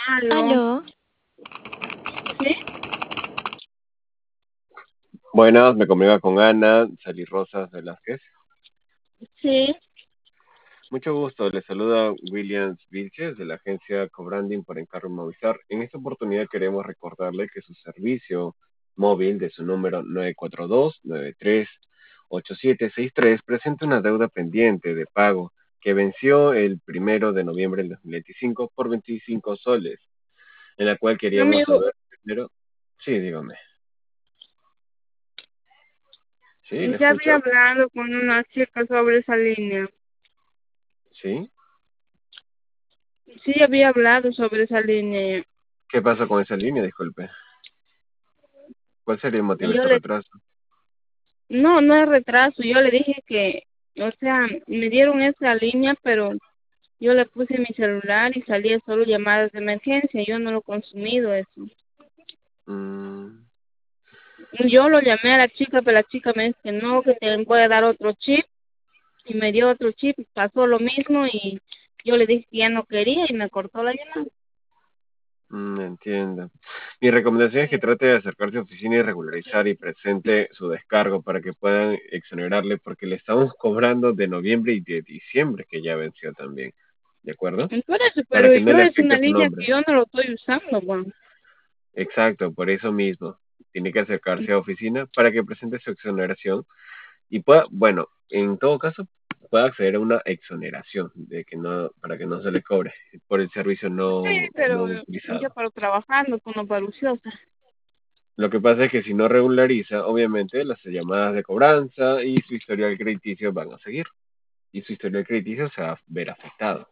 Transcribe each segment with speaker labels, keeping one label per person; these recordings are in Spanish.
Speaker 1: Aló,
Speaker 2: Aló,
Speaker 1: ¿sí?
Speaker 3: Buenas, me comunica con Ana Sally Rosas Velázquez.
Speaker 1: Sí,
Speaker 3: Mucho gusto, le saluda Williams Vilches de la agencia Cobranding por encargo Movistar. En esta oportunidad queremos recordarle que su servicio móvil de su número 942-93-8763 presenta una deuda pendiente de pago que venció el 1 de noviembre del 2025 por 25 soles, en la cual queríamos
Speaker 1: amigo,
Speaker 3: saber primero. Sí, dígame. Sí, le
Speaker 1: ya había
Speaker 3: escucho.
Speaker 1: hablado con una chica sobre esa línea.
Speaker 3: Sí.
Speaker 1: Sí, había hablado sobre esa línea.
Speaker 3: ¿Qué pasa con esa línea? Disculpe. ¿Cuál sería el motivo
Speaker 1: Y
Speaker 3: de
Speaker 1: yo
Speaker 3: su
Speaker 1: le,
Speaker 3: retraso?
Speaker 1: no es retraso. Yo le dije que, o sea, me dieron esa línea, pero yo le puse mi celular y salía solo llamadas de emergencia. Yo no lo he consumido eso.
Speaker 3: Mm,
Speaker 1: Yo lo llamé a la chica, pero la chica me dice que no, que te puede dar otro chip. Y me dio otro chip, y pasó lo mismo y yo le dije que ya no quería y me cortó la llamada.
Speaker 3: entiendo. Mi recomendación es que trate de acercarse a oficina y regularizar y presente su descargo para que puedan exonerarle porque le estamos cobrando de noviembre y de diciembre que ya venció también. ¿De acuerdo?
Speaker 1: Por eso,
Speaker 3: Para
Speaker 1: pero
Speaker 3: que no
Speaker 1: yo
Speaker 3: le
Speaker 1: es
Speaker 3: afecte
Speaker 1: una
Speaker 3: a su
Speaker 1: línea que
Speaker 3: nombre.
Speaker 1: yo no lo estoy usando, bueno.
Speaker 3: Exacto, por eso mismo. Tiene que acercarse a oficina para que presente su exoneración y pueda, bueno, en todo caso, pueda acceder a una exoneración de que no, para que no se le cobre por el servicio
Speaker 1: Sí,
Speaker 3: no
Speaker 1: pero yo
Speaker 3: utilizado.
Speaker 1: paro trabajando con los ociosa.
Speaker 3: Lo que pasa es que si no regulariza, obviamente las llamadas de cobranza y su historial crediticio van a seguir. Y su historial crediticio se va a ver afectado.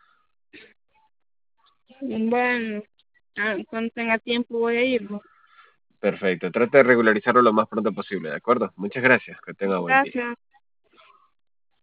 Speaker 1: Bueno, cuando tenga tiempo voy a ir, ¿no?
Speaker 3: Perfecto. Trata de regularizarlo lo más pronto posible, ¿de acuerdo? Muchas gracias. Que tenga buen día.
Speaker 1: Gracias.